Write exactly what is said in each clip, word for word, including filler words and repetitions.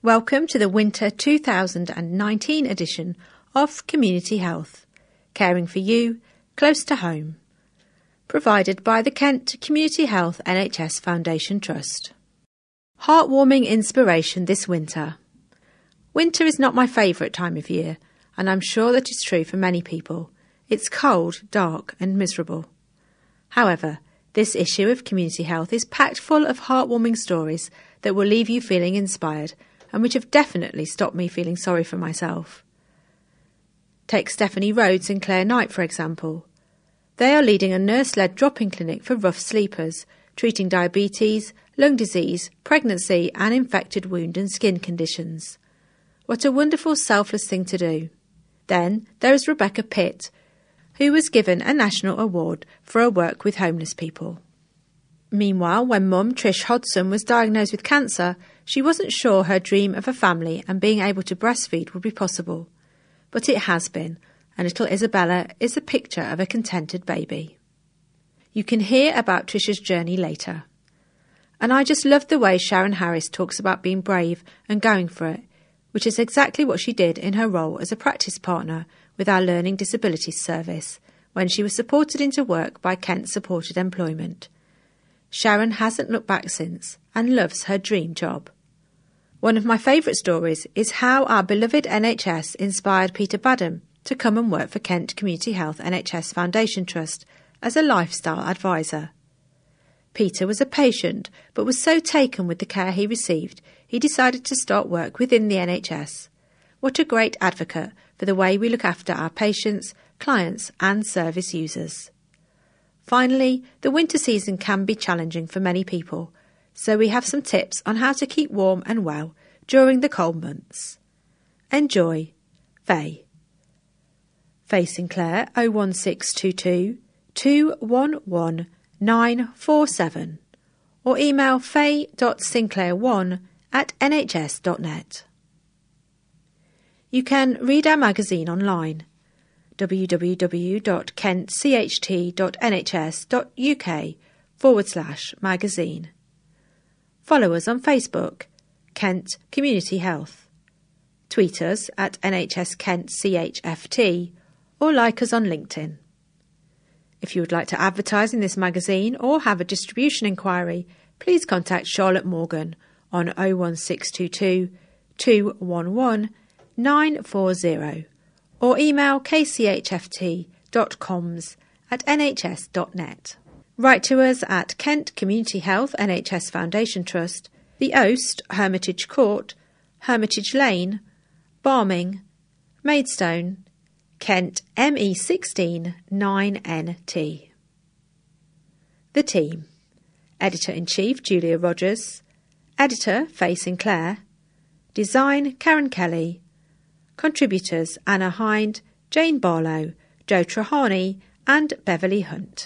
Welcome to the Winter two thousand nineteen edition of Community Health, caring for you close to home. Provided by the Kent Community Health N H S Foundation Trust. Heartwarming inspiration this winter. Winter is not my favourite time of year, and I'm sure that is true for many people. It's cold, dark and miserable. However, this issue of community health is packed full of heartwarming stories that will leave you feeling inspired and which have definitely stopped me feeling sorry for myself. Take Stephanie Rhodes and Claire Knight, for example. They are leading a nurse-led drop-in clinic for rough sleepers, treating diabetes, lung disease, pregnancy and infected wound and skin conditions. What a wonderful, selfless thing to do. Then there is Rebecca Pitt, who was given a national award for her work with homeless people. Meanwhile, when mum Trish Hodson was diagnosed with cancer, she wasn't sure her dream of a family and being able to breastfeed would be possible. But it has been, and little Isabella is a picture of a contented baby. You can hear about Trish's journey later. And I just love the way Sharon Harris talks about being brave and going for it, which is exactly what she did in her role as a practice partner with our Learning Disabilities Service when she was supported into work by Kent Supported Employment. Sharon hasn't looked back since and loves her dream job. One of my favourite stories is how our beloved N H S inspired Peter Badham to come and work for Kent Community Health N H S Foundation Trust as a lifestyle advisor. Peter was a patient but was so taken with the care he received he decided to start work within the N H S. What a great advocate for the way we look after our patients, clients and service users. Finally, the winter season can be challenging for many people, so we have some tips on how to keep warm and well during the cold months. Enjoy. Faye. Faye Sinclair oh one six two two, two one one, nine four seven or email faye dot sinclair one at n h s dot net. You can read our magazine online w w w dot kent c h t dot n h s dot u k forward slash magazine. Follow us on Facebook, Kent Community Health. Tweet us at N H S Kent C H F T or like us on LinkedIn. If you would like to advertise in this magazine or have a distribution inquiry, please contact Charlotte Morgan on oh one six two two, two one one, nine four zero or email k c h f t dot coms at n h s dot net. Write to us at Kent Community Health N H S Foundation Trust, The Oast, Hermitage Court, Hermitage Lane, Barming, Maidstone, Kent M E one six nine N T. The team. Editor-in-Chief Julia Rogers, Editor Faye Sinclair, Design Karen Kelly, Contributors Anna Hind, Jane Barlow, Joe Trahani and Beverly Hunt.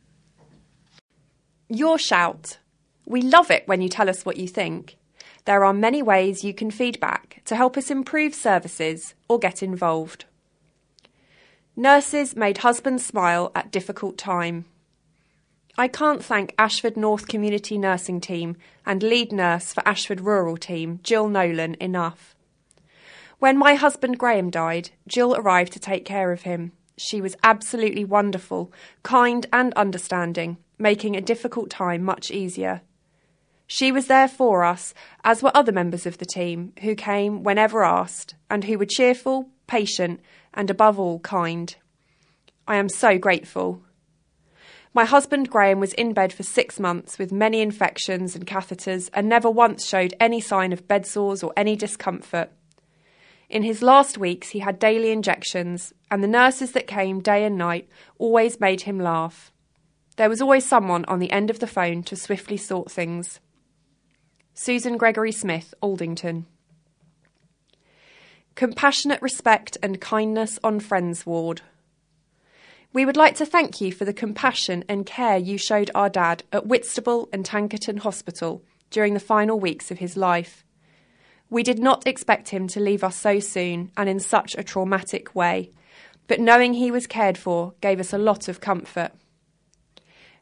Your shout. We love it when you tell us what you think. There are many ways you can feedback to help us improve services or get involved. Nurses made husbands smile at difficult time. I can't thank Ashford North Community Nursing Team and lead nurse for Ashford Rural Team, Jill Nolan, enough. When my husband Graham died, Jill arrived to take care of him. She was absolutely wonderful, kind and understanding, making a difficult time much easier. She was there for us, as were other members of the team, who came whenever asked, and who were cheerful, patient, and above all, kind. I am so grateful. My husband Graham was in bed for six months with many infections and catheters and never once showed any sign of bed sores or any discomfort. In his last weeks he had daily injections, and the nurses that came day and night always made him laugh. There was always someone on the end of the phone to swiftly sort things. Susan Gregory Smith, Aldington. Compassionate respect and kindness on Friends Ward. We would like to thank you for the compassion and care you showed our dad at Whitstable and Tankerton Hospital during the final weeks of his life. We did not expect him to leave us so soon and in such a traumatic way, but knowing he was cared for gave us a lot of comfort.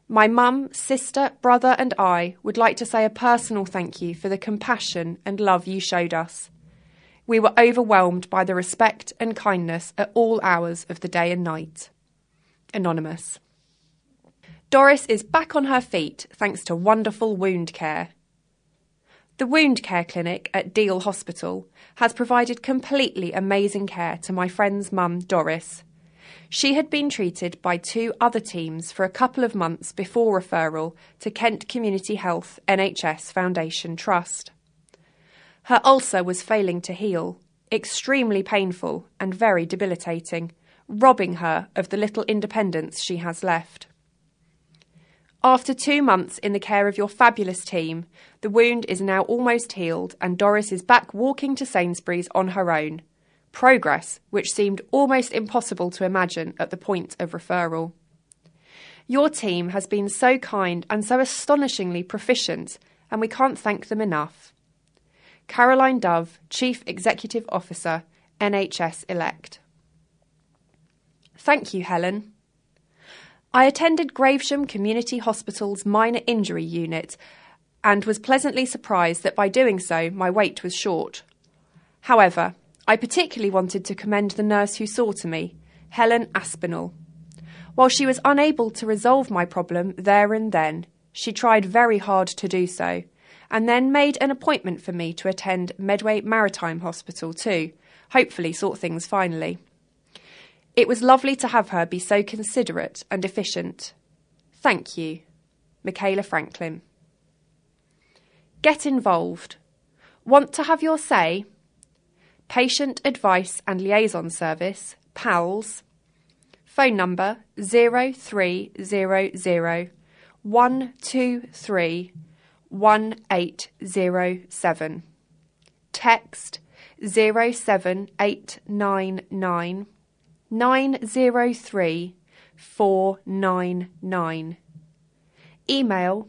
My mum, sister, brother and I would like to say a personal thank you for the compassion and love you showed us. We were overwhelmed by the respect and kindness at all hours of the day and night. Anonymous. Doris is back on her feet thanks to wonderful wound care. The wound care clinic at Deal Hospital has provided completely amazing care to my friend's mum, Doris. She had been treated by two other teams for a couple of months before referral to Kent Community Health N H S Foundation Trust. Her ulcer was failing to heal, extremely painful and very debilitating, robbing her of the little independence she has left. After two months in the care of your fabulous team, the wound is now almost healed and Doris is back walking to Sainsbury's on her own. Progress which seemed almost impossible to imagine at the point of referral. Your team has been so kind and so astonishingly proficient, and we can't thank them enough. Caroline Dove, Chief Executive Officer, N H S Elect. Thank you, Helen. I attended Gravesham Community Hospital's minor injury unit and was pleasantly surprised that by doing so my wait was short. However, I particularly wanted to commend the nurse who saw to me, Helen Aspinall. While she was unable to resolve my problem there and then, she tried very hard to do so, and then made an appointment for me to attend Medway Maritime Hospital too, hopefully sort things finally. It was lovely to have her be so considerate and efficient. Thank you. Michaela Franklin. Get involved. Want to have your say? Patient Advice and Liaison Service, PALS. Phone number zero three zero zero one two three one eight zero seven. Text zero seven eight nine nine nine zero three four nine nine. Email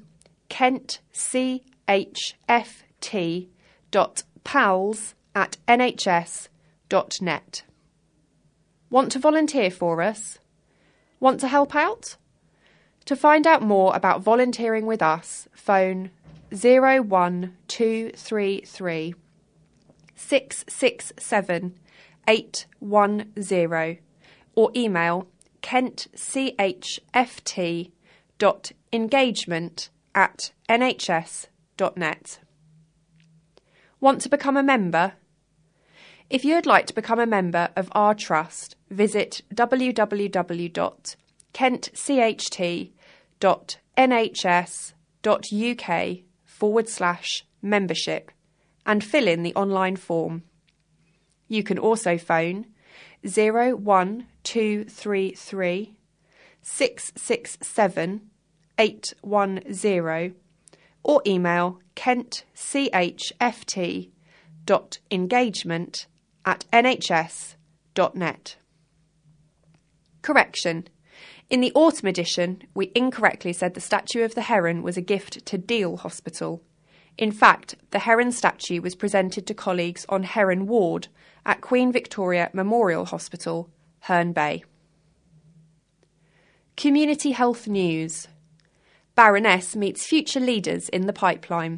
kentchft dot pals at n h s dot net. Want to volunteer for us? Want to help out? To find out more about volunteering with us, phone zero one two three three six six seven eight one zero or email kentchft dot engagement at n h s dot net. Want to become a member? If you'd like to become a member of our trust, visit w w w dot kentcht dot n h s dot u k forward slash membership and fill in the online form. You can also phone zero one two three three six six seven eight one zero or email kentchft dot engagement at n h s dot net. Correction. In the autumn edition, we incorrectly said the statue of the heron was a gift to Deal Hospital. In fact, the heron statue was presented to colleagues on Heron Ward at Queen Victoria Memorial Hospital, Herne Bay. Community Health News. Baroness meets future leaders in the pipeline.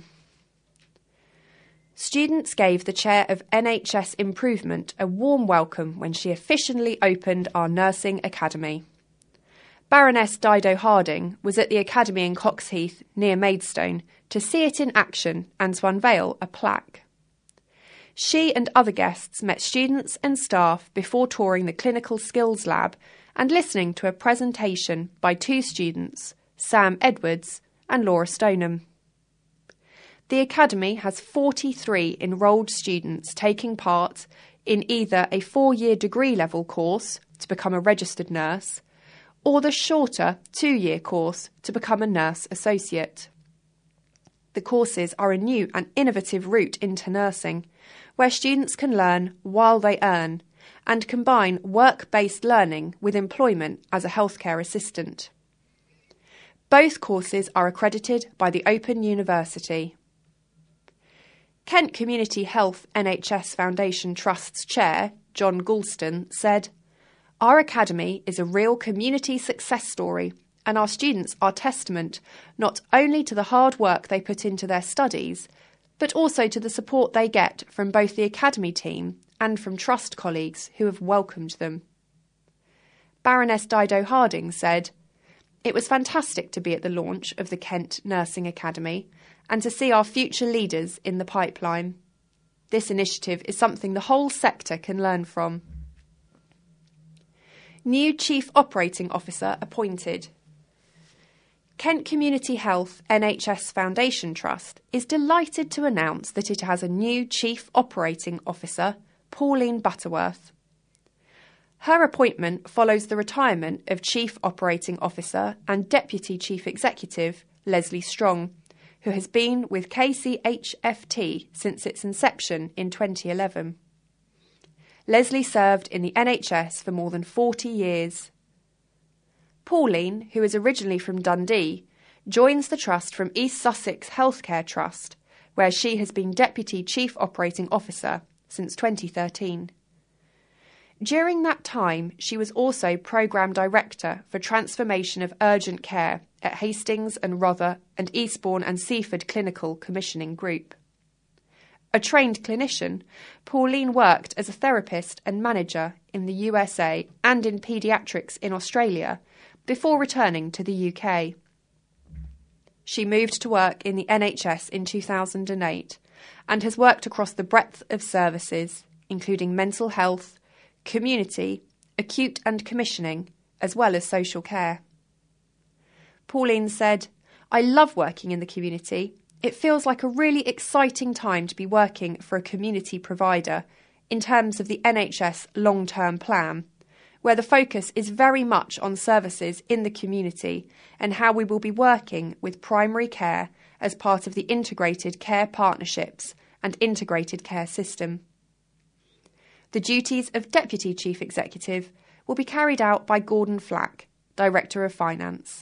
Students gave the chair of N H S Improvement a warm welcome when she officially opened our nursing academy. Baroness Dido Harding was at the academy in Coxheath, near Maidstone, to see it in action and to unveil a plaque. She and other guests met students and staff before touring the Clinical Skills Lab and listening to a presentation by two students, Sam Edwards and Laura Stoneham. The Academy has forty-three enrolled students taking part in either a four-year degree-level course to become a registered nurse or the shorter two-year course to become a nurse associate. The courses are a new and innovative route into nursing, where students can learn while they earn and combine work-based learning with employment as a healthcare assistant. Both courses are accredited by the Open University. Kent Community Health N H S Foundation Trust's chair, John Goulston, said, "Our academy is a real community success story and our students are testament not only to the hard work they put into their studies, but also to the support they get from both the academy team and from trust colleagues who have welcomed them. Baroness Dido Harding said, "It was fantastic to be at the launch of the Kent Nursing Academy and to see our future leaders in the pipeline. This initiative is something the whole sector can learn from." New Chief Operating Officer appointed. Kent Community Health N H S Foundation Trust is delighted to announce that it has a new Chief Operating Officer, Pauline Butterworth. Her appointment follows the retirement of Chief Operating Officer and Deputy Chief Executive, Leslie Strong, who has been with K C H F T since its inception in twenty eleven. Leslie served in the N H S for more than forty years. Pauline, who is originally from Dundee, joins the Trust from East Sussex Healthcare Trust, where she has been Deputy Chief Operating Officer since twenty thirteen. During that time, she was also Programme Director for Transformation of Urgent Care at Hastings and Rother and Eastbourne and Seaford Clinical Commissioning Group. A trained clinician, Pauline worked as a therapist and manager in the U S A and in paediatrics in Australia before returning to the U K. She moved to work in the N H S in two thousand eight and has worked across the breadth of services, including mental health, community, acute and commissioning, as well as social care. Pauline said, "I love working in the community. It feels like a really exciting time to be working for a community provider in terms of the N H S long-term plan, where the focus is very much on services in the community and how we will be working with primary care as part of the integrated care partnerships and integrated care system. The duties of Deputy Chief Executive will be carried out by Gordon Flack, Director of Finance."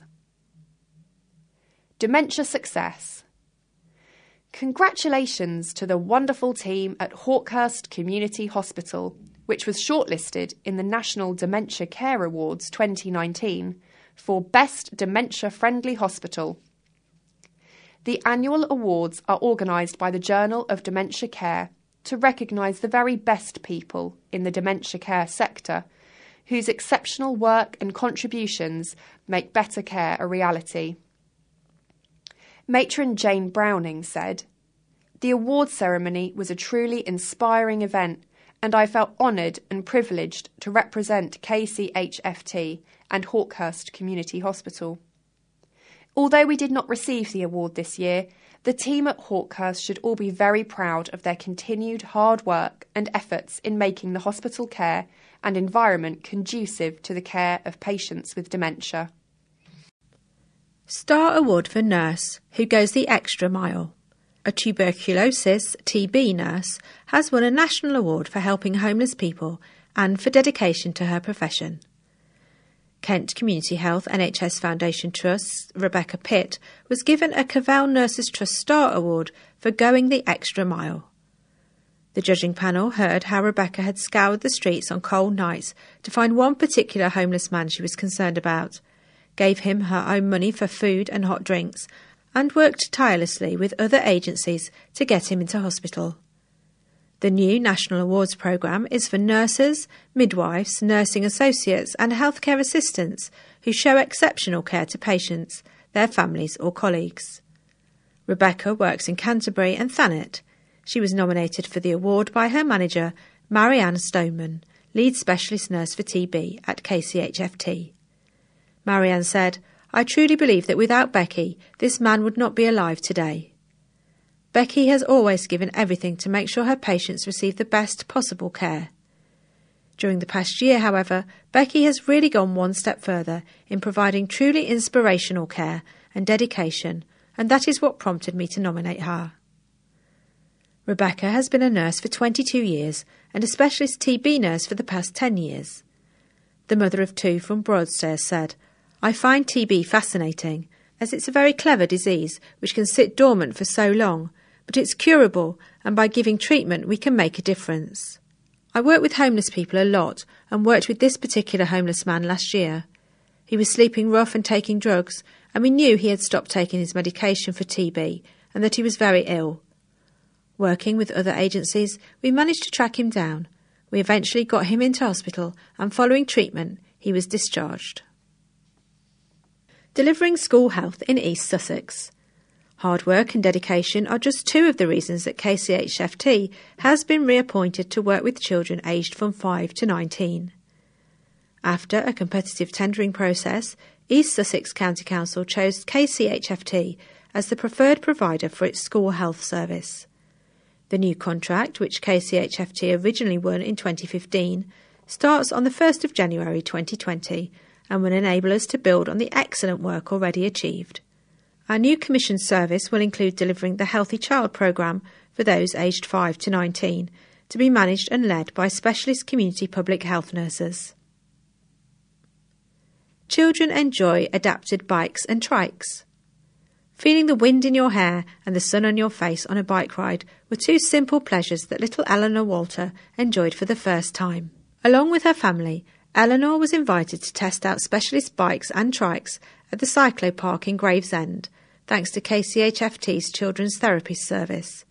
Dementia Success. Congratulations to the wonderful team at Hawkhurst Community Hospital, which was shortlisted in the National Dementia Care Awards twenty nineteen for Best Dementia Friendly Hospital. The annual awards are organised by the Journal of Dementia Care to recognise the very best people in the dementia care sector, whose exceptional work and contributions make better care a reality. Matron Jane Browning said, "The awards ceremony was a truly inspiring event, and I felt honoured and privileged to represent K C H F T and Hawkhurst Community Hospital. Although we did not receive the award this year, the team at Hawkhurst should all be very proud of their continued hard work and efforts in making the hospital care and environment conducive to the care of patients with dementia." Star Award for Nurse Who Goes the Extra Mile. A tuberculosis T B nurse has won a national award for helping homeless people and for dedication to her profession. Kent Community Health N H S Foundation Trust's Rebecca Pitt was given a Cavell Nurses Trust Star Award for going the extra mile. The judging panel heard how Rebecca had scoured the streets on cold nights to find one particular homeless man she was concerned about, gave him her own money for food and hot drinks, and worked tirelessly with other agencies to get him into hospital. The new National Awards programme is for nurses, midwives, nursing associates and healthcare assistants who show exceptional care to patients, their families or colleagues. Rebecca works in Canterbury and Thanet. She was nominated for the award by her manager, Marianne Stoneman, lead specialist nurse for T B at K C H F T. Marianne said, "I truly believe that without Becky, this man would not be alive today." Becky has always given everything to make sure her patients receive the best possible care. During the past year, however, Becky has really gone one step further in providing truly inspirational care and dedication, and that is what prompted me to nominate her. Rebecca has been a nurse for twenty-two years and a specialist T B nurse for the past ten years. The mother of two from Broadstairs said, "I find T B fascinating, as it's a very clever disease which can sit dormant for so long, but it's curable, and by giving treatment we can make a difference. I work with homeless people a lot and worked with this particular homeless man last year. He was sleeping rough and taking drugs, and we knew he had stopped taking his medication for T B and that he was very ill. Working with other agencies, we managed to track him down. We eventually got him into hospital, and following treatment, he was discharged. Delivering school health in East Sussex. Hard work and dedication are just two of the reasons that K C H F T has been reappointed to work with children aged from five to nineteen. After a competitive tendering process, East Sussex County Council chose K C H F T as the preferred provider for its school health service. The new contract, which K C H F T originally won in twenty fifteen, starts on the first of January twenty twenty and will enable us to build on the excellent work already achieved. Our new commissioned service will include delivering the Healthy Child programme for those aged five to nineteen, to be managed and led by specialist community public health nurses. Children enjoy adapted bikes and trikes. Feeling the wind in your hair and the sun on your face on a bike ride were two simple pleasures that little Eleanor Walter enjoyed for the first time. Along with her family, Eleanor was invited to test out specialist bikes and trikes at the Cyclopark in Gravesend, thanks to K C H F T's Children's Therapist Service.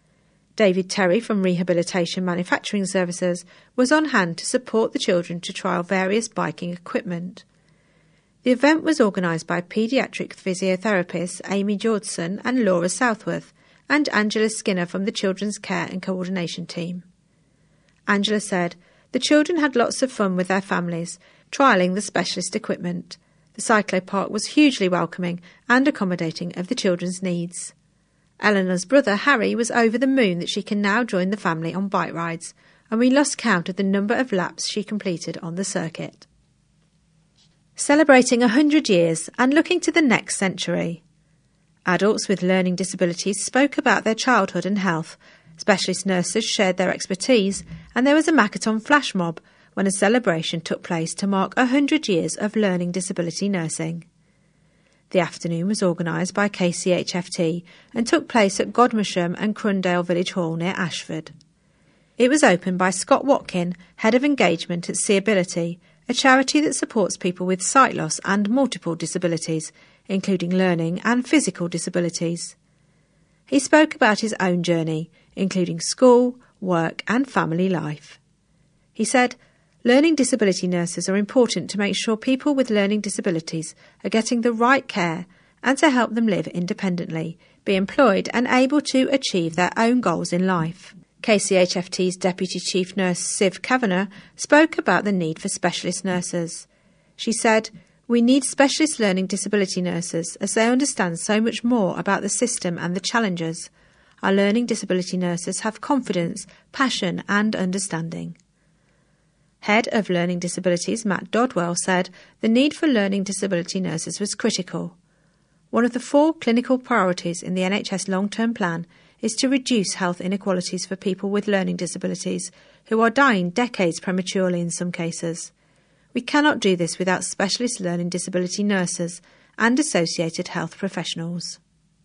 David Terry from Rehabilitation Manufacturing Services was on hand to support the children to trial various biking equipment. The event was organised by paediatric physiotherapists Amy Georgeson and Laura Southworth, and Angela Skinner from the Children's Care and Coordination team. Angela said, "The children had lots of fun with their families, trialling the specialist equipment. The Cyclopark was hugely welcoming and accommodating of the children's needs." Eleanor's brother Harry was over the moon that she can now join the family on bike rides, and we lost count of the number of laps she completed on the circuit. Celebrating a hundred years and looking to the next century. Adults with learning disabilities spoke about their childhood and health, specialist nurses shared their expertise, and there was a Makaton flash mob when a celebration took place to mark a hundred years of learning disability nursing. The afternoon was organised by K C H F T and took place at Godmersham and Crundale Village Hall near Ashford. It was opened by Scott Watkin, Head of Engagement at Seeability, a charity that supports people with sight loss and multiple disabilities, including learning and physical disabilities. He spoke about his own journey, including school, work and family life. He said, "Learning disability nurses are important to make sure people with learning disabilities are getting the right care and to help them live independently, be employed and able to achieve their own goals in life." K C H F T's Deputy Chief Nurse Siv Kavanagh spoke about the need for specialist nurses. She said, "We need specialist learning disability nurses as they understand so much more about the system and the challenges. Our learning disability nurses have confidence, passion and understanding." Head of Learning Disabilities Matt Dodwell said the need for learning disability nurses was critical. One of the four clinical priorities in the N H S long-term plan is to reduce health inequalities for people with learning disabilities who are dying decades prematurely in some cases. We cannot do this without specialist learning disability nurses and associated health professionals.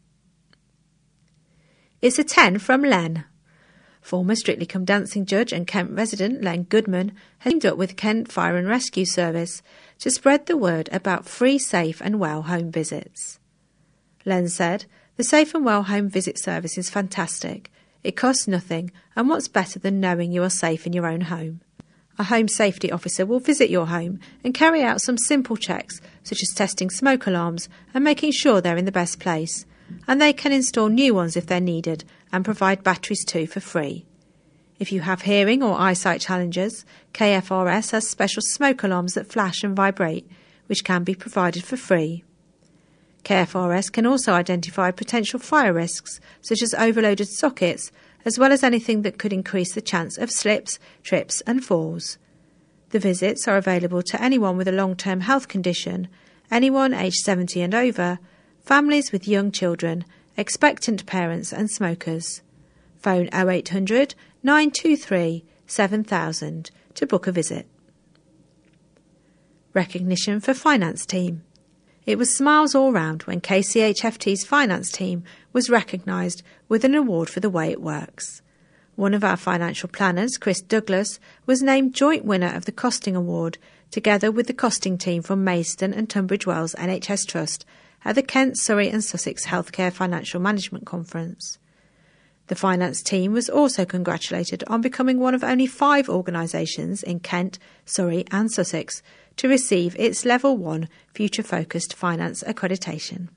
It's a ten from Len. Former Strictly Come Dancing judge and Kent resident Len Goodman has teamed up with Kent Fire and Rescue Service to spread the word about free, safe and well home visits. Len said, "The Safe and Well Home Visit service is fantastic. It costs nothing, and what's better than knowing you are safe in your own home? A home safety officer will visit your home and carry out some simple checks, such as testing smoke alarms and making sure they're in the best place, and they can install new ones if they're needed and provide batteries too for free. If you have hearing or eyesight challenges, K F R S has special smoke alarms that flash and vibrate, which can be provided for free. K F R S can also identify potential fire risks, such as overloaded sockets, as well as anything that could increase the chance of slips, trips and falls. The visits are available to anyone with a long-term health condition, anyone aged seventy and over, families with young children, expectant parents and smokers. Phone oh eight hundred, nine two three, seven thousand to book a visit. Recognition for Finance Team. It was smiles all round when K C H F T's finance team was recognised with an award for the way it works. One of our financial planners, Chris Douglas, was named joint winner of the Costing Award, together with the costing team from Maidstone and Tunbridge Wells N H S Trust at the Kent, Surrey and Sussex Healthcare Financial Management Conference. The finance team was also congratulated on becoming one of only five organisations in Kent, Surrey and Sussex to receive its Level one Future Focused Finance accreditation.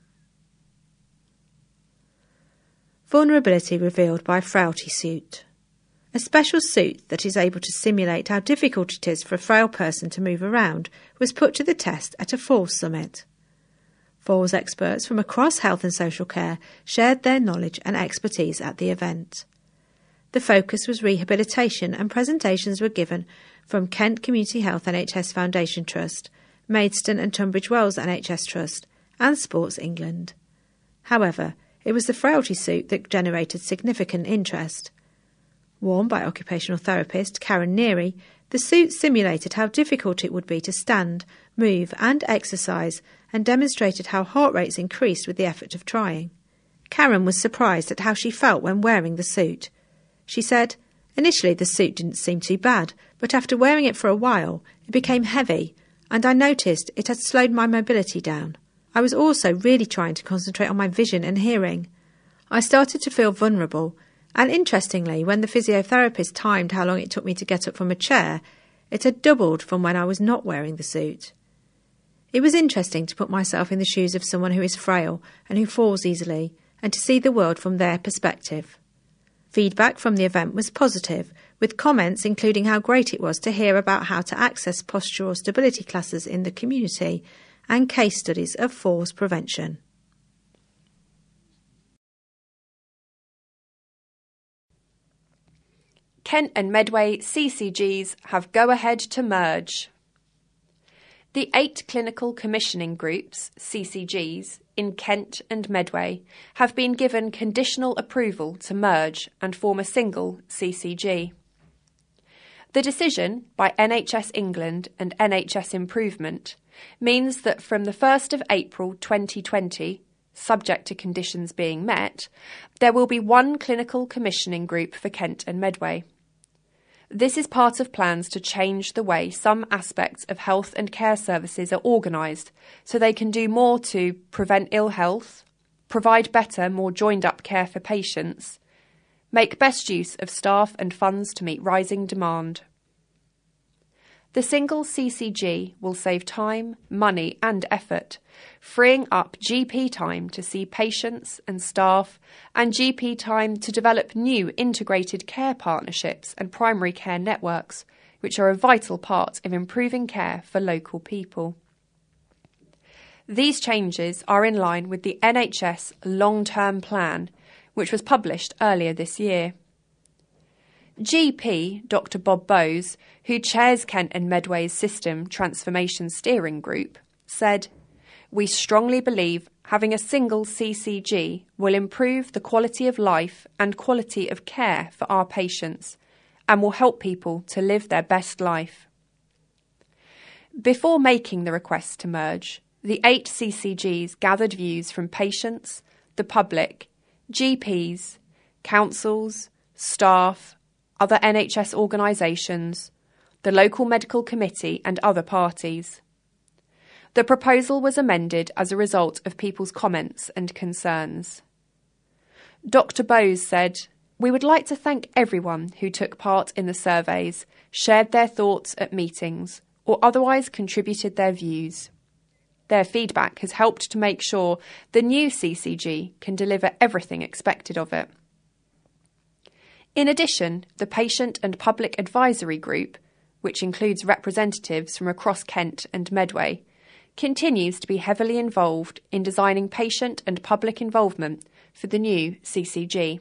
Vulnerability revealed by Frailty Suit. A special suit that is able to simulate how difficult it is for a frail person to move around was put to the test at a Falls summit. Falls experts from across health and social care shared their knowledge and expertise at the event. The focus was rehabilitation, and presentations were given from Kent Community Health N H S Foundation Trust, Maidstone and Tunbridge Wells N H S Trust and Sports England. However, it was the frailty suit that generated significant interest. Worn by occupational therapist Karen Neary, the suit simulated how difficult it would be to stand, move and exercise, and demonstrated how heart rates increased with the effort of trying. Karen was surprised at how she felt when wearing the suit. She said, "Initially the suit didn't seem too bad, but after wearing it for a while, it became heavy, and I noticed it had slowed my mobility down. I was also really trying to concentrate on my vision and hearing. I started to feel vulnerable, and interestingly, when the physiotherapist timed how long it took me to get up from a chair, it had doubled from when I was not wearing the suit. It was interesting to put myself in the shoes of someone who is frail and who falls easily, and to see the world from their perspective." Feedback from the event was positive, with comments including how great it was to hear about how to access postural stability classes in the community and case studies of falls prevention. Kent and Medway C C Gs have go-ahead to merge. The eight clinical commissioning groups, C C Gs, in Kent and Medway have been given conditional approval to merge and form a single C C G. The decision by N H S England and N H S Improvement means that from the first of April twenty twenty, subject to conditions being met, there will be one clinical commissioning group for Kent and Medway. This is part of plans to change the way some aspects of health and care services are organised so they can do more to prevent ill health, provide better, more joined-up care for patients, make best use of staff and funds to meet rising demand. The single C C G will save time, money and effort, freeing up G P time to see patients and staff and G P time to develop new integrated care partnerships and primary care networks, which are a vital part of improving care for local people. These changes are in line with the N H S long-term plan, which was published earlier this year. G P Doctor Bob Bowes, who chairs Kent and Medway's System Transformation Steering Group, said, "We strongly believe having a single C C G will improve the quality of life and quality of care for our patients and will help people to live their best life." Before making the request to merge, the eight C C Gs gathered views from patients, the public, G Ps, councils, staff, other N H S organisations, the local medical committee and other parties. The proposal was amended as a result of people's comments and concerns. Doctor Bowes said, "We would like to thank everyone who took part in the surveys, shared their thoughts at meetings, or otherwise contributed their views. Their feedback has helped to make sure the new C C G can deliver everything expected of it." In addition, the Patient and Public Advisory Group, which includes representatives from across Kent and Medway, continues to be heavily involved in designing patient and public involvement for the new C C G.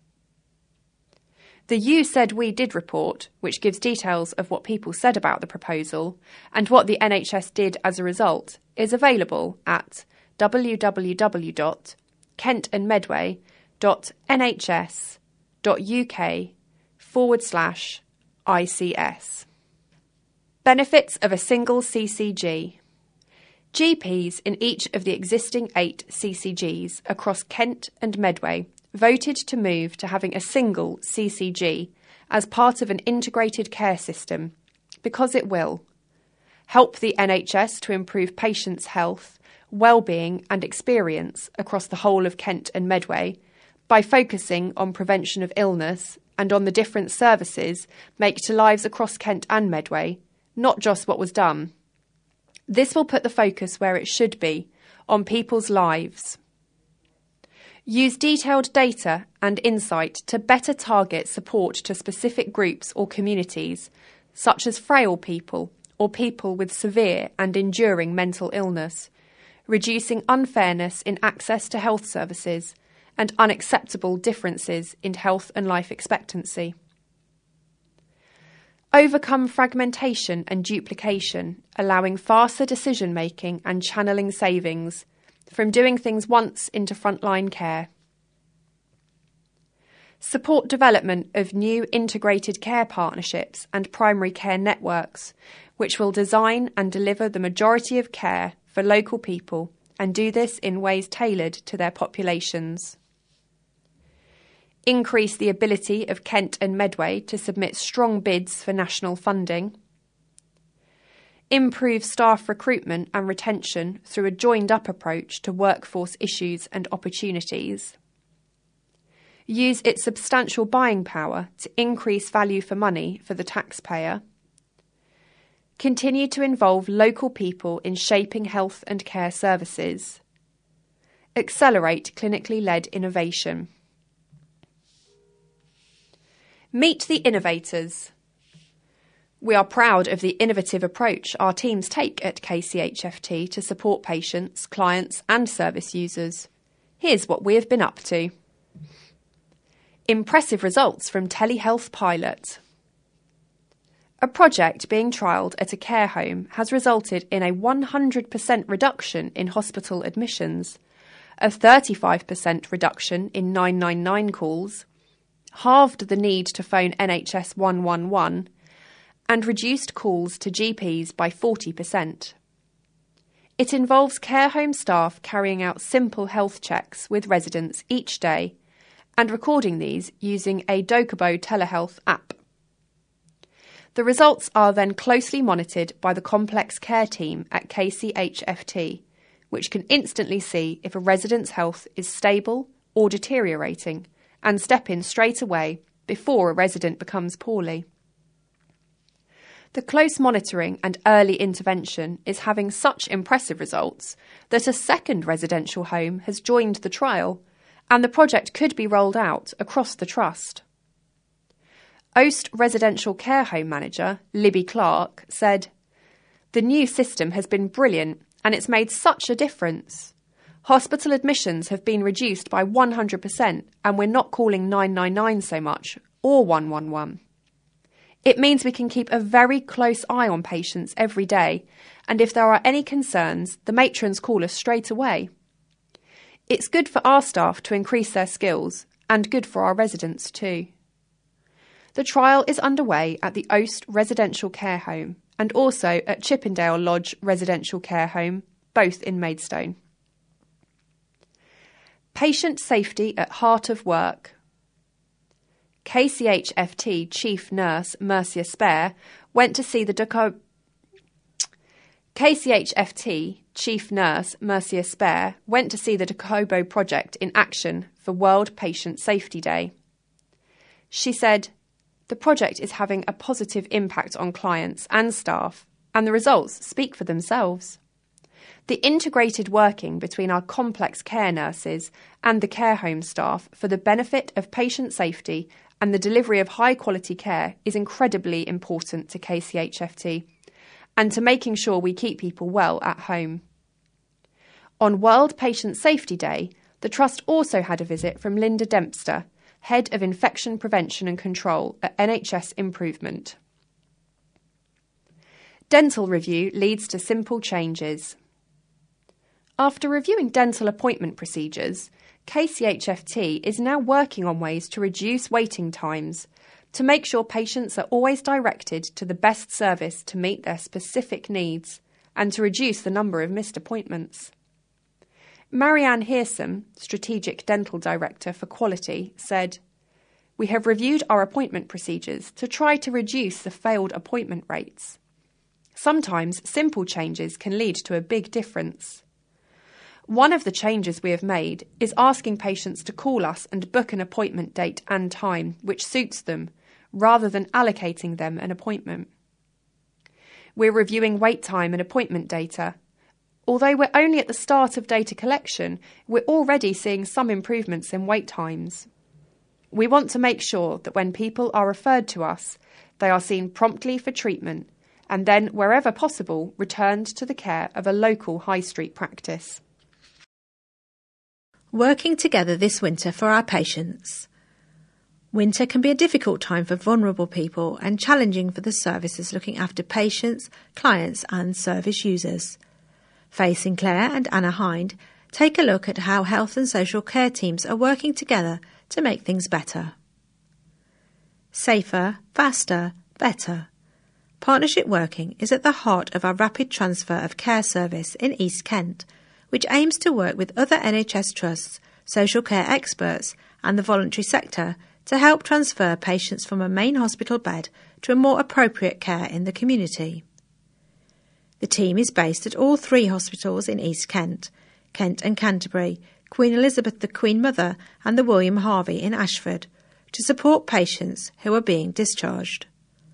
The You Said We Did report, which gives details of what people said about the proposal and what the N H S did as a result, is available at w w w dot kent and medway dot n h s dot u k forward slash I C S. Benefits of a single C C G. G Ps in each of the existing eight C C Gs across Kent and Medway voted to move to having a single C C G as part of an integrated care system, because it will help the N H S to improve patients' health, well-being and experience across the whole of Kent and Medway by focusing on prevention of illness and on the different services make to lives across Kent and Medway, not just what was done. This will put the focus where it should be, on people's lives. Use detailed data and insight to better target support to specific groups or communities, such as frail people or people with severe and enduring mental illness, reducing unfairness in access to health services and unacceptable differences in health and life expectancy. Overcome fragmentation and duplication, allowing faster decision-making and channeling savings from doing things once into frontline care. Support development of new integrated care partnerships and primary care networks, which will design and deliver the majority of care for local people and do this in ways tailored to their populations. Increase the ability of Kent and Medway to submit strong bids for national funding. Improve staff recruitment and retention through a joined-up approach to workforce issues and opportunities. Use its substantial buying power to increase value for money for the taxpayer. Continue to involve local people in shaping health and care services. Accelerate clinically led innovation. Meet the innovators. We are proud of the innovative approach our teams take at K C H F T to support patients, clients and service users. Here's what we have been up to. Impressive results from telehealth pilot. A project being trialled at a care home has resulted in a one hundred percent reduction in hospital admissions, a thirty-five percent reduction in nine nine nine calls, halved the need to phone N H S one one one, and reduced calls to G Ps by forty percent. It involves care home staff carrying out simple health checks with residents each day and recording these using a Dokubo telehealth app. The results are then closely monitored by the complex care team at K C H F T, which can instantly see if a resident's health is stable or deteriorating and step in straight away before a resident becomes poorly. The close monitoring and early intervention is having such impressive results that a second residential home has joined the trial, and the project could be rolled out across the trust. Oast Residential Care Home Manager Libby Clark said, "The new system has been brilliant and it's made such a difference. Hospital admissions have been reduced by one hundred percent and we're not calling nine nine nine so much, or one one one. It means we can keep a very close eye on patients every day, and if there are any concerns, the matrons call us straight away. It's good for our staff to increase their skills, and good for our residents too." The trial is underway at the Oast Residential Care Home and also at Chippendale Lodge Residential Care Home, both in Maidstone. Patient safety at heart of work. K C H F T Chief Nurse Mercia Spare went to see the Dokubo K C H F T Chief Nurse Mercia Spare went to see the Dokubo project in action for World Patient Safety Day. She said, "The project is having a positive impact on clients and staff, and the results speak for themselves. The integrated working between our complex care nurses and the care home staff for the benefit of patient safety and the delivery of high-quality care is incredibly important to K C H F T and to making sure we keep people well at home." On World Patient Safety Day, the Trust also had a visit from Linda Dempster, Head of Infection Prevention and Control at N H S Improvement. Dental review leads to simple changes. After reviewing dental appointment procedures, K C H F T is now working on ways to reduce waiting times, to make sure patients are always directed to the best service to meet their specific needs, and to reduce the number of missed appointments. Marianne Hearsom, Strategic Dental Director for Quality, said, We have reviewed our appointment procedures to try to reduce the failed appointment rates. Sometimes simple changes can lead to a big difference. One of the changes we have made is asking patients to call us and book an appointment date and time which suits them, rather than allocating them an appointment. We're reviewing wait time and appointment data. Although we're only at the start of data collection, we're already seeing some improvements in wait times. We want to make sure that when people are referred to us, they are seen promptly for treatment and then, wherever possible, returned to the care of a local high street practice. Working together this winter for our patients. Winter can be a difficult time for vulnerable people and challenging for the services looking after patients, clients and service users. Faye Sinclair and Anna Hind take a look at how health and social care teams are working together to make things better. Safer, faster, better. Partnership working is at the heart of our rapid transfer of care service in East Kent, which aims to work with other N H S trusts, social care experts and the voluntary sector to help transfer patients from a main hospital bed to a more appropriate care in the community. The team is based at all three hospitals in East Kent, Kent and Canterbury, Queen Elizabeth the Queen Mother and the William Harvey in Ashford, to support patients who are being discharged.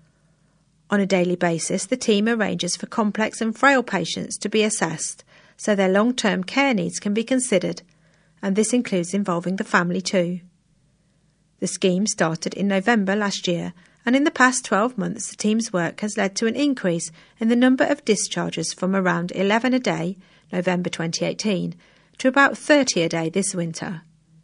On a daily basis, the team arranges for complex and frail patients to be assessed so their long-term care needs can be considered, and this includes involving the family too. The scheme started in November last year, and in the past twelve months the team's work has led to an increase in the number of discharges from around eleven a day, November twenty eighteen, to about thirty a day this winter.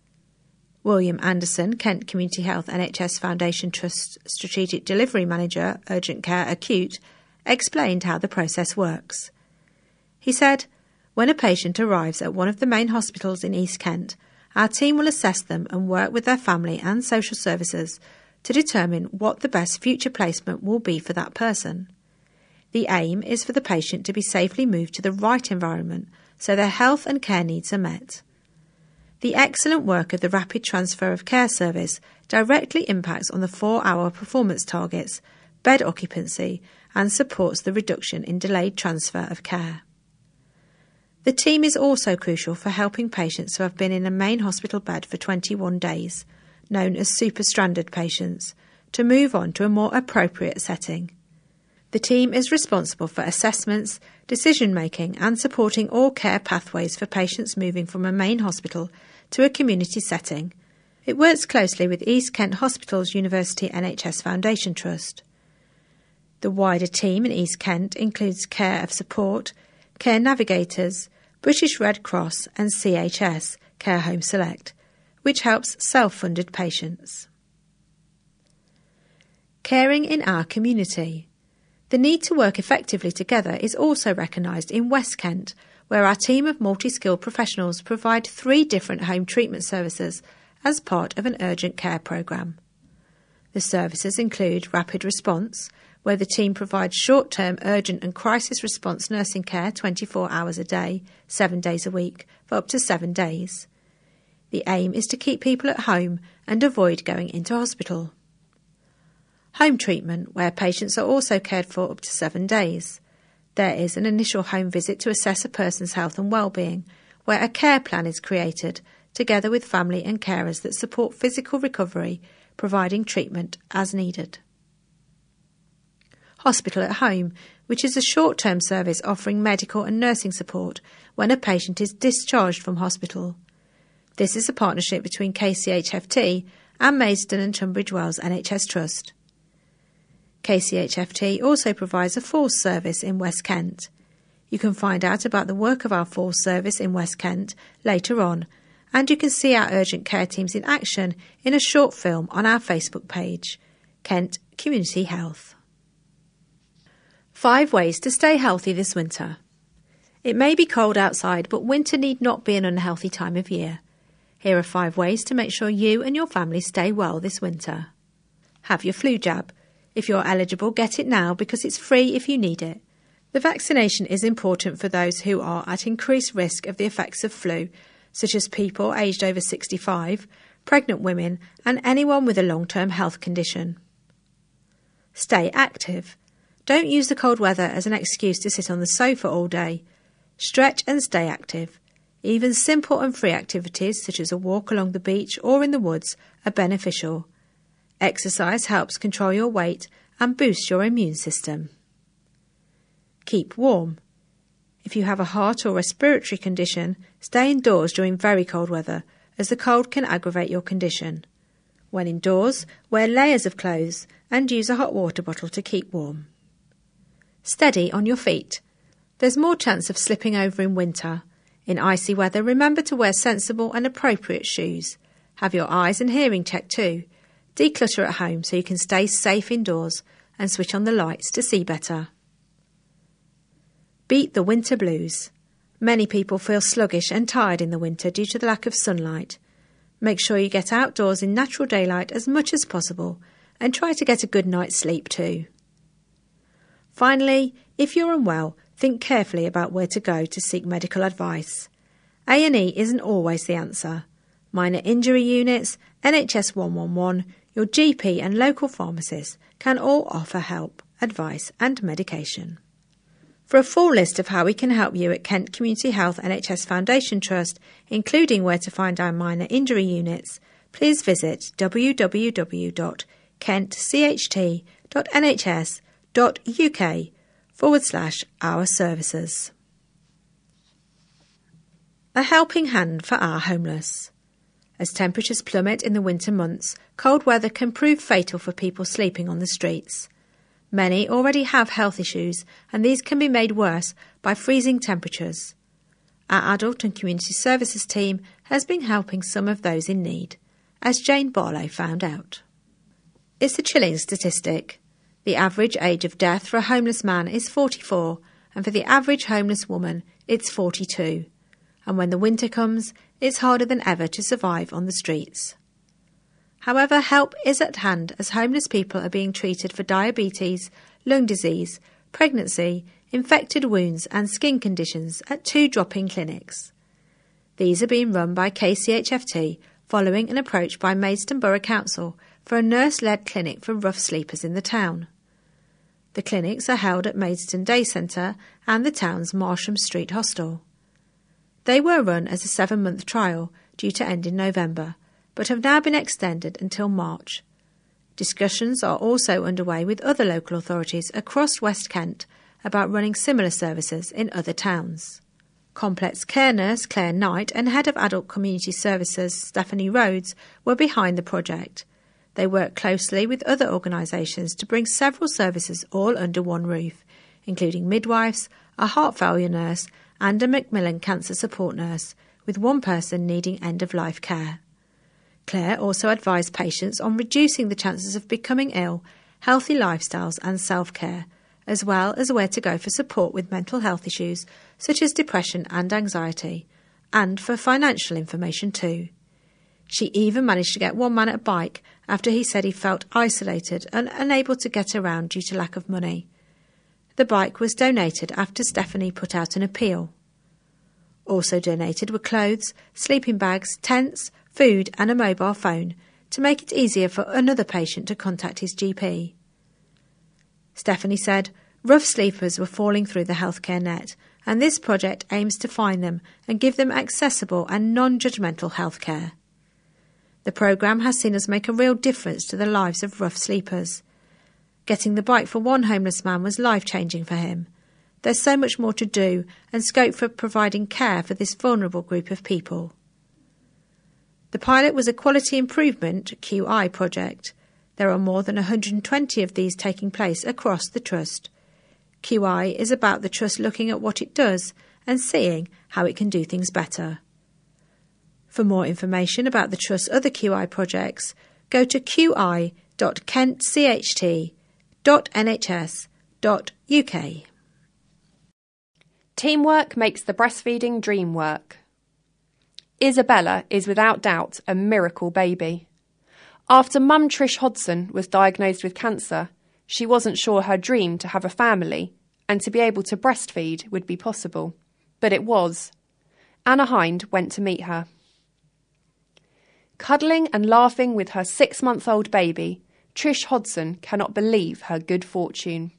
William Anderson, Kent Community Health N H S Foundation Trust Strategic Delivery Manager, Urgent Care Acute, explained how the process works. He said, "When a patient arrives at one of the main hospitals in East Kent, our team will assess them and work with their family and social services to determine what the best future placement will be for that person. The aim is for the patient to be safely moved to the right environment so their health and care needs are met. The excellent work of the Rapid Transfer of Care service directly impacts on the four-hour performance targets, bed occupancy, and supports the reduction in delayed transfer of care. The team is also crucial for helping patients who have been in a main hospital bed for twenty-one days, known as super-stranded patients, to move on to a more appropriate setting. The team is responsible for assessments, decision-making and supporting all care pathways for patients moving from a main hospital to a community setting. It works closely with East Kent Hospitals University N H S Foundation Trust. The wider team in East Kent includes Care of Support, Care Navigators, British Red Cross and C H S, Care Home Select, which helps self-funded patients. Caring in our community. The need to work effectively together is also recognised in West Kent, where our team of multi-skilled professionals provide three different home treatment services as part of an urgent care programme. The services include Rapid Response, where the team provides short-term urgent and crisis response nursing care twenty-four hours a day, seven days a week, for up to seven days. The aim is to keep people at home and avoid going into hospital. Home treatment, where patients are also cared for up to seven days. There is an initial home visit to assess a person's health and well-being, where a care plan is created, together with family and carers that support physical recovery, providing treatment as needed. Hospital at Home, which is a short-term service offering medical and nursing support when a patient is discharged from hospital. This is a partnership between K C H F T and Maidstone and Tunbridge Wells N H S Trust. K C H F T also provides a force service in West Kent. You can find out about the work of our force service in West Kent later on, and you can see our urgent care teams in action in a short film on our Facebook page, Kent Community Health. Five ways to stay healthy this winter. It may be cold outside, but winter need not be an unhealthy time of year. Here are five ways to make sure you and your family stay well this winter. Have your flu jab. If you're eligible, get it now because it's free if you need it. The vaccination is important for those who are at increased risk of the effects of flu, such as people aged over sixty-five, pregnant women and anyone with a long-term health condition. Stay active. Don't use the cold weather as an excuse to sit on the sofa all day. Stretch and stay active. Even simple and free activities such as a walk along the beach or in the woods are beneficial. Exercise helps control your weight and boost your immune system. Keep warm. If you have a heart or respiratory condition, stay indoors during very cold weather, as the cold can aggravate your condition. When indoors, wear layers of clothes and use a hot water bottle to keep warm. Steady on your feet. There's more chance of slipping over in winter. In icy weather, remember to wear sensible and appropriate shoes. Have your eyes and hearing checked too. Declutter at home so you can stay safe indoors and switch on the lights to see better. Beat the winter blues. Many people feel sluggish and tired in the winter due to the lack of sunlight. Make sure you get outdoors in natural daylight as much as possible and try to get a good night's sleep too. Finally, if you're unwell, think carefully about where to go to seek medical advice. A and E isn't always the answer. Minor injury units, N H S one one one, your G P and local pharmacists can all offer help, advice and medication. For a full list of how we can help you at Kent Community Health N H S Foundation Trust, including where to find our minor injury units, please visit w w w dot kent c h t dot n h s dot u k forward slash our services. A helping hand for our homeless. As temperatures plummet in the winter months, cold weather can prove fatal for people sleeping on the streets. Many already have health issues, and these can be made worse by freezing temperatures. Our Adult and Community Services team has been helping some of those in need, as Jane Barlow found out. It's a chilling statistic. The average age of death for a homeless man is forty-four, and for the average homeless woman, it's forty-two. And when the winter comes, it's harder than ever to survive on the streets. However, help is at hand as homeless people are being treated for diabetes, lung disease, pregnancy, infected wounds and skin conditions at two drop-in clinics. These are being run by K C H F T following an approach by Maidstone Borough Council for a nurse-led clinic for rough sleepers in the town. The clinics are held at Maidstone Day Centre and the town's Marsham Street Hostel. They were run as a seven-month trial due to end in November, but have now been extended until March. Discussions are also underway with other local authorities across West Kent about running similar services in other towns. Complex care nurse Claire Knight and Head of Adult Community Services Stephanie Rhodes were behind the project. They work closely with other organisations to bring several services all under one roof, including midwives, a heart failure nurse and a Macmillan cancer support nurse, with one person needing end-of-life care. Claire also advised patients on reducing the chances of becoming ill, healthy lifestyles and self-care, as well as where to go for support with mental health issues such as depression and anxiety, and for financial information too. She even managed to get one man a bike after he said he felt isolated and unable to get around due to lack of money. The bike was donated after Stephanie put out an appeal. Also donated were clothes, sleeping bags, tents, food and a mobile phone to make it easier for another patient to contact his G P. Stephanie said rough sleepers were falling through the healthcare net, and this project aims to find them and give them accessible and non-judgmental healthcare. The programme has seen us make a real difference to the lives of rough sleepers. Getting the bike for one homeless man was life-changing for him. There's so much more to do and scope for providing care for this vulnerable group of people. The pilot was a Quality Improvement Q I project. There are more than one hundred twenty of these taking place across the Trust. Q I is about the Trust looking at what it does and seeing how it can do things better. For more information about the Trust's other Q I projects, go to q i dot kent c h t dot n h s dot u k. Teamwork makes the breastfeeding dream work. Isabella is without doubt a miracle baby. After mum Trish Hodson was diagnosed with cancer, she wasn't sure her dream to have a family and to be able to breastfeed would be possible. But it was. Anna Hind went to meet her. Cuddling and laughing with her six-month-old baby, Trish Hodson cannot believe her good fortune.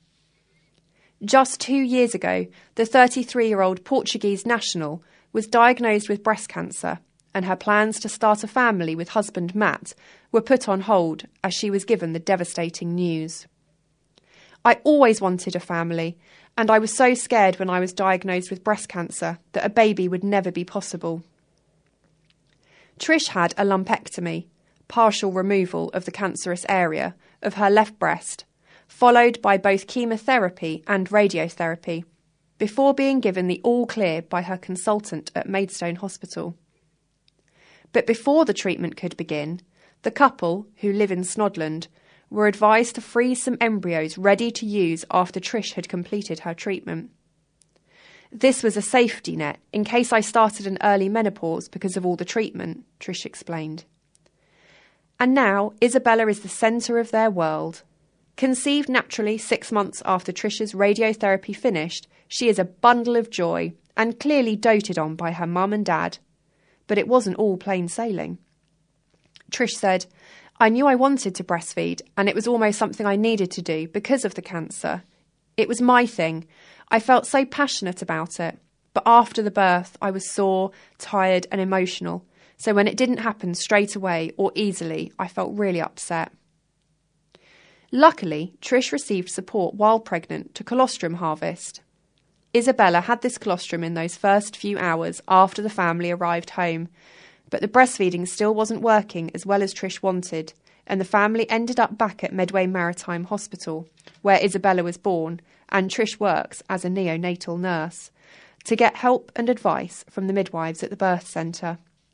Just two years ago, the thirty-three-year-old Portuguese national was diagnosed with breast cancer, and her plans to start a family with husband Matt were put on hold as she was given the devastating news. I always wanted a family, and I was so scared when I was diagnosed with breast cancer that a baby would never be possible. Trish had a lumpectomy, partial removal of the cancerous area, of her left breast, followed by both chemotherapy and radiotherapy, before being given the all-clear by her consultant at Maidstone Hospital. But before the treatment could begin, the couple, who live in Snodland, were advised to freeze some embryos ready to use after Trish had completed her treatment. This was a safety net in case I started an early menopause because of all the treatment, Trish explained. And now Isabella is the centre of their world. Conceived naturally six months after Trish's radiotherapy finished, she is a bundle of joy and clearly doted on by her mum and dad. But it wasn't all plain sailing. Trish said, "I knew I wanted to breastfeed, and it was almost something I needed to do because of the cancer. It was my thing. I felt so passionate about it. But after the birth, I was sore, tired and emotional. So when it didn't happen straight away or easily, I felt really upset." Luckily, Trish received support while pregnant to colostrum harvest. Isabella had this colostrum in those first few hours after the family arrived home, but the breastfeeding still wasn't working as well as Trish wanted, and the family ended up back at Medway Maritime Hospital, where Isabella was born, and Trish works as a neonatal nurse, to get help and advice from the midwives at the birth centre.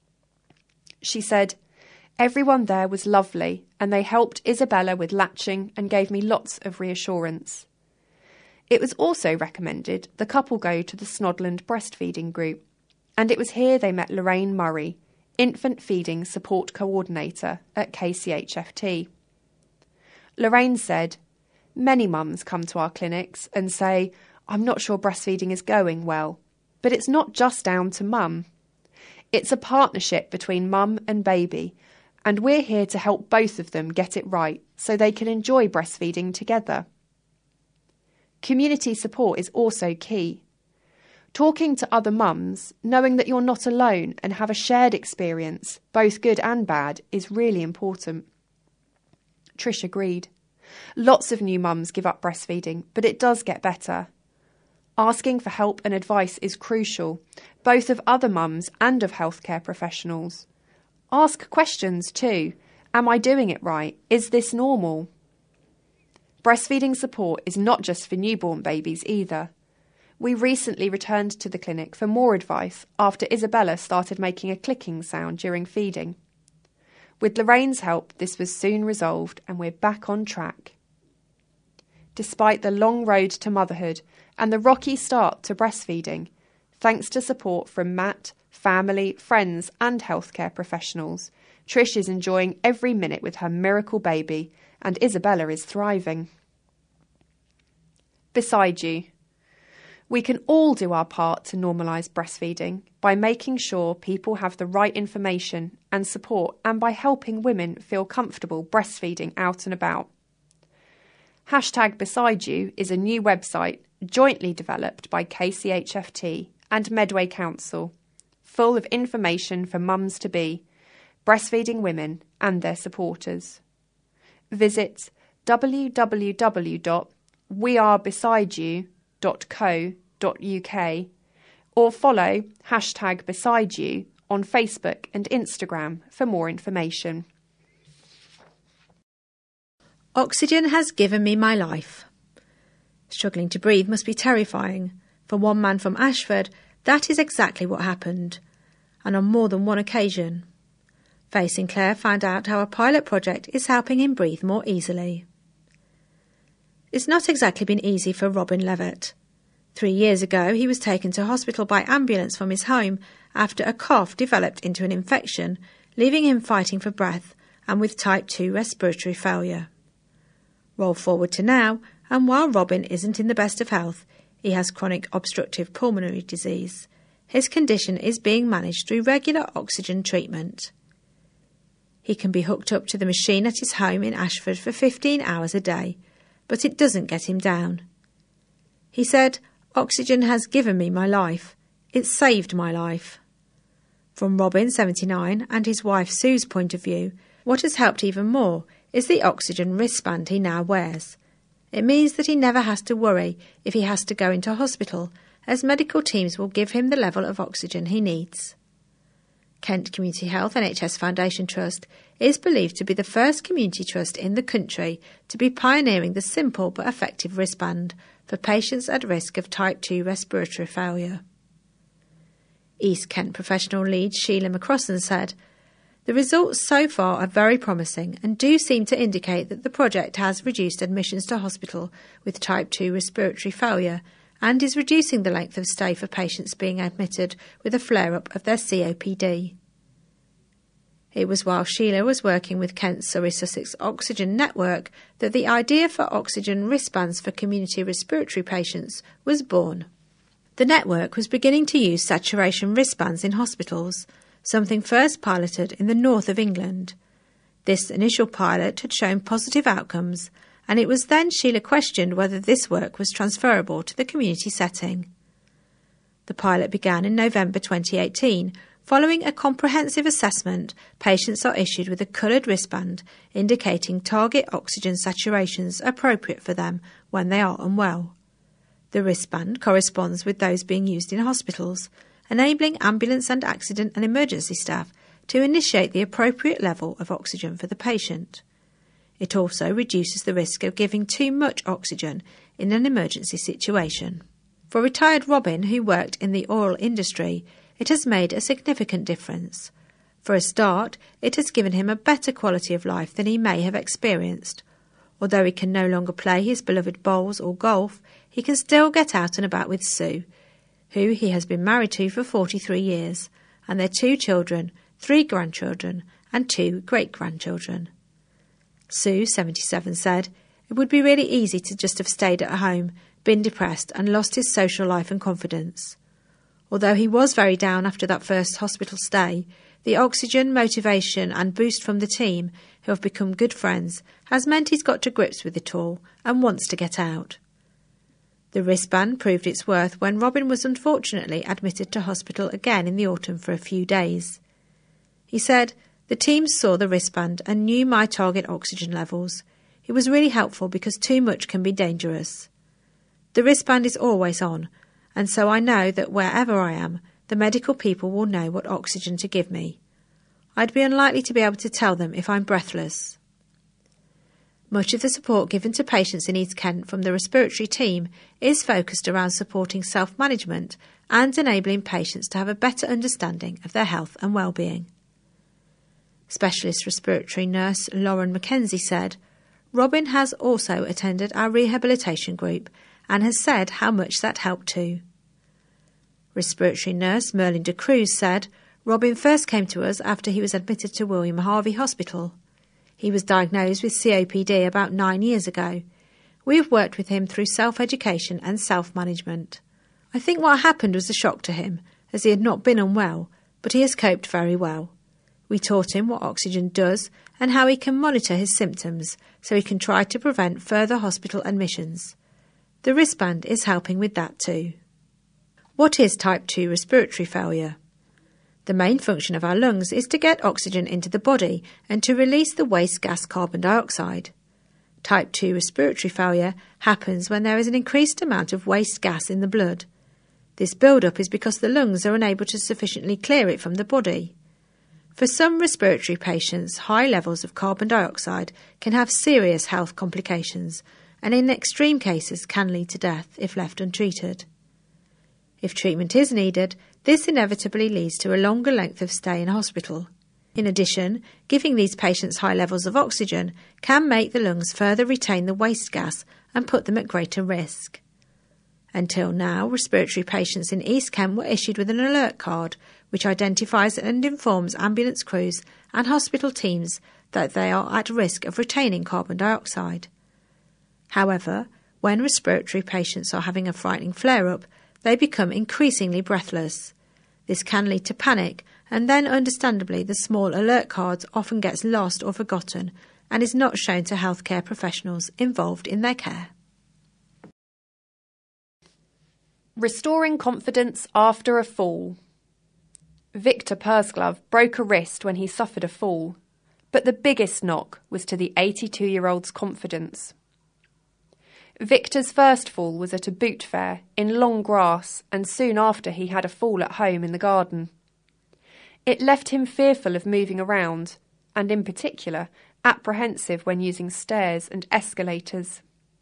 She said, "Everyone there was lovely, and they helped Isabella with latching and gave me lots of reassurance." It was also recommended the couple go to the Snodland breastfeeding group, and it was here they met Lorraine Murray, Infant Feeding Support Coordinator at K C H F T. Lorraine said, "Many mums come to our clinics and say, 'I'm not sure breastfeeding is going well,' but it's not just down to mum. It's a partnership between mum and baby, and we're here to help both of them get it right so they can enjoy breastfeeding together." Community support is also key. Talking to other mums, knowing that you're not alone and have a shared experience, both good and bad, is really important. Trish agreed. Lots of new mums give up breastfeeding, but it does get better. Asking for help and advice is crucial, both of other mums and of healthcare professionals. Ask questions too. Am I doing it right? Is this normal? Breastfeeding support is not just for newborn babies either. We recently returned to the clinic for more advice after Isabella started making a clicking sound during feeding. With Lorraine's help, this was soon resolved and we're back on track. Despite the long road to motherhood and the rocky start to breastfeeding, thanks to support from Matt, family, friends and healthcare professionals, Trish is enjoying every minute with her miracle baby and Isabella is thriving. Beside you. We can all do our part to normalise breastfeeding by making sure people have the right information and support and by helping women feel comfortable breastfeeding out and about. Hashtag Beside You is a new website jointly developed by K C H F T and Medway Council, full of information for mums-to-be, breastfeeding women and their supporters. Visit w w w dot we are beside you dot co dot u k or follow hashtag Beside You on Facebook and Instagram for more information. Oxygen has given me my life. Struggling to breathe must be terrifying. For one man from Ashford, that is exactly what happened, and on more than one occasion. Faye Sinclair found out how a pilot project is helping him breathe more easily. It's not exactly been easy for Robin Levitt. Three years ago, he was taken to hospital by ambulance from his home after a cough developed into an infection, leaving him fighting for breath and with type two respiratory failure. Roll forward to now, and while Robin isn't in the best of health, he has chronic obstructive pulmonary disease. His condition is being managed through regular oxygen treatment. He can be hooked up to the machine at his home in Ashford for fifteen hours a day, but it doesn't get him down. He said, "Oxygen has given me my life. It's saved my life." From Robin, seventy-nine, and his wife Sue's point of view, what has helped even more is the oxygen wristband he now wears. It means that he never has to worry if he has to go into hospital, as medical teams will give him the level of oxygen he needs. Kent Community Health N H S Foundation Trust is believed to be the first community trust in the country to be pioneering the simple but effective wristband for patients at risk of type two respiratory failure. East Kent professional lead Sheila McCrossan said, "The results so far are very promising and do seem to indicate that the project has reduced admissions to hospital with type two respiratory failure and is reducing the length of stay for patients being admitted with a flare-up of their C O P D." It was while Sheila was working with Kent's Surrey Sussex Oxygen Network that the idea for oxygen wristbands for community respiratory patients was born. The network was beginning to use saturation wristbands in hospitals, something first piloted in the north of England. This initial pilot had shown positive outcomes, and it was then Sheila questioned whether this work was transferable to the community setting. The pilot began in November twenty eighteen. Following a comprehensive assessment, patients are issued with a coloured wristband indicating target oxygen saturations appropriate for them when they are unwell. The wristband corresponds with those being used in hospitals, enabling ambulance and accident and emergency staff to initiate the appropriate level of oxygen for the patient. It also reduces the risk of giving too much oxygen in an emergency situation. For retired Robin, who worked in the oil industry, it has made a significant difference. For a start, it has given him a better quality of life than he may have experienced. Although he can no longer play his beloved bowls or golf, he can still get out and about with Sue, who he has been married to for forty-three years, and their two children, three grandchildren, and two great-grandchildren. Sue, seventy-seven, said, "It would be really easy to just have stayed at home, been depressed, and lost his social life and confidence. Although he was very down after that first hospital stay, the oxygen, motivation and boost from the team, who have become good friends, has meant he's got to grips with it all and wants to get out." The wristband proved its worth when Robin was unfortunately admitted to hospital again in the autumn for a few days. He said, "The team saw the wristband and knew my target oxygen levels. It was really helpful because too much can be dangerous. The wristband is always on, and so I know that wherever I am, the medical people will know what oxygen to give me. I'd be unlikely to be able to tell them if I'm breathless." Much of the support given to patients in East Kent from the respiratory team is focused around supporting self-management and enabling patients to have a better understanding of their health and well-being. Specialist respiratory nurse Lauren Mackenzie said, "Robin has also attended our rehabilitation group and has said how much that helped too." Respiratory nurse Merlin de Cruz said, "Robin first came to us after he was admitted to William Harvey Hospital. He was diagnosed with C O P D about nine years ago. We have worked with him through self-education and self-management. I think what happened was a shock to him, as he had not been unwell, but he has coped very well. We taught him what oxygen does and how he can monitor his symptoms so he can try to prevent further hospital admissions. The wristband is helping with that too." What is type two respiratory failure? The main function of our lungs is to get oxygen into the body and to release the waste gas carbon dioxide. Type two respiratory failure happens when there is an increased amount of waste gas in the blood. This build-up is because the lungs are unable to sufficiently clear it from the body. For some respiratory patients, high levels of carbon dioxide can have serious health complications and in extreme cases can lead to death if left untreated. If treatment is needed, this inevitably leads to a longer length of stay in hospital. In addition, giving these patients high levels of oxygen can make the lungs further retain the waste gas and put them at greater risk. Until now, respiratory patients in East Kent were issued with an alert card which identifies and informs ambulance crews and hospital teams that they are at risk of retaining carbon dioxide. However, when respiratory patients are having a frightening flare-up, they become increasingly breathless. This can lead to panic and then understandably the small alert cards often gets lost or forgotten and is not shown to healthcare professionals involved in their care. Restoring confidence after a fall. Victor Pursglove broke a wrist when he suffered a fall, but the biggest knock was to the eighty-two-year-old's confidence. Victor's first fall was at a boot fair in long grass, and soon after he had a fall at home in the garden. It left him fearful of moving around, and in particular apprehensive when using stairs and escalators.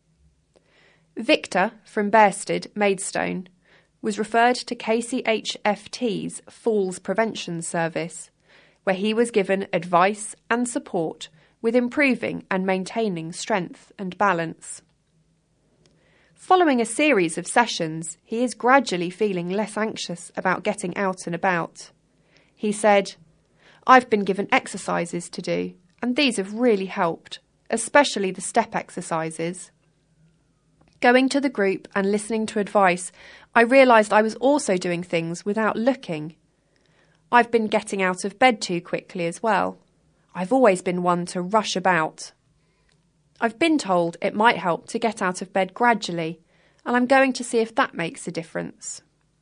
Victor, from Bearsted, Maidstone, was referred to K C H F T's Falls Prevention Service, where he was given advice and support with improving and maintaining strength and balance. Following a series of sessions, he is gradually feeling less anxious about getting out and about. He said, "I've been given exercises to do, and these have really helped, especially the step exercises. Going to the group and listening to advice, I realised I was also doing things without looking. I've been getting out of bed too quickly as well. I've always been one to rush about. I've been told it might help to get out of bed gradually, and I'm going to see if that makes a difference."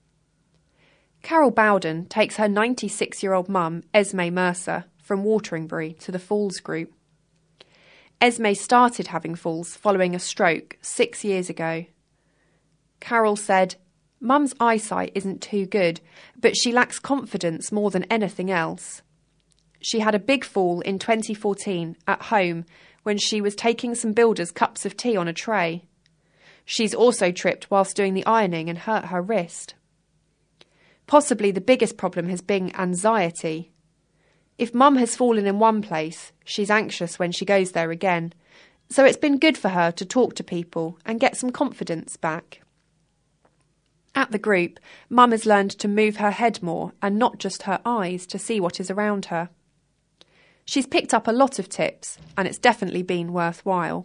Carol Bowden takes her ninety-six-year-old mum, Esme Mercer, from Wateringbury to the Falls group. Esme started having falls following a stroke six years ago. Carol said, "Mum's eyesight isn't too good, but she lacks confidence more than anything else. She had a big fall in twenty fourteen at home when she was taking some builders' cups of tea on a tray. She's also tripped whilst doing the ironing and hurt her wrist. Possibly the biggest problem has been anxiety. If Mum has fallen in one place, she's anxious when she goes there again, so it's been good for her to talk to people and get some confidence back. At the group, Mum has learned to move her head more and not just her eyes to see what is around her. She's picked up a lot of tips, and it's definitely been worthwhile."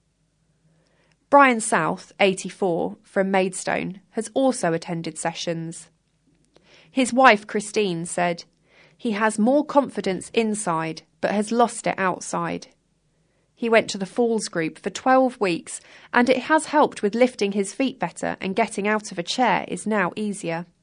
Brian South, eighty-four, from Maidstone, has also attended sessions. His wife, Christine, said, "He has more confidence inside, but has lost it outside. He went to the Falls group for twelve weeks, and it has helped with lifting his feet better, and getting out of a chair is now easier."